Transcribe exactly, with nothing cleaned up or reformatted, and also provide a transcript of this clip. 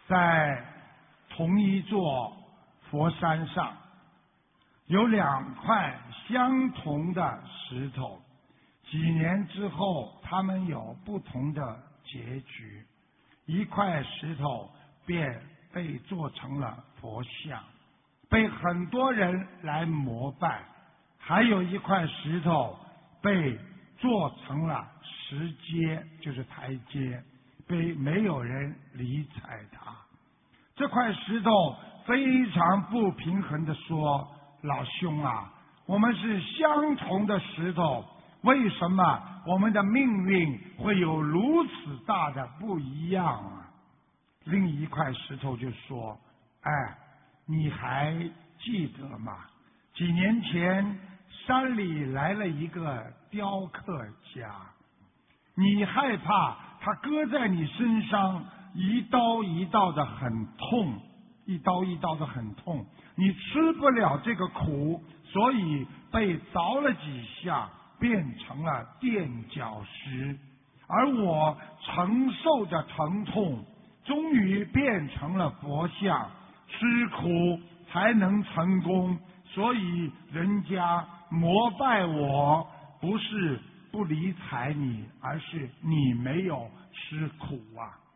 在同一座佛山上，有两块相同的石头，几年之后，他们有不同的结局。一块石头便被做成了佛像，被很多人来膜拜；还有一块石头被做成了石阶，就是台阶，被没有人理睬它。这块石头非常不平衡地说：“老兄啊，我们是相同的石头，为什么我们的命运会有如此大的不一样啊？”另一块石头就说：“哎，你还记得吗？几年前山里来了一个雕刻家，你害怕他割在你身上一刀一刀的很痛，一刀一刀的很痛，你吃不了这个苦，所以被凿了几下，变成了垫脚石。而我承受着疼痛，终于变成了佛像，吃苦才能成功，所以人家膜拜我，不是不理睬你，而是你没有吃苦啊。”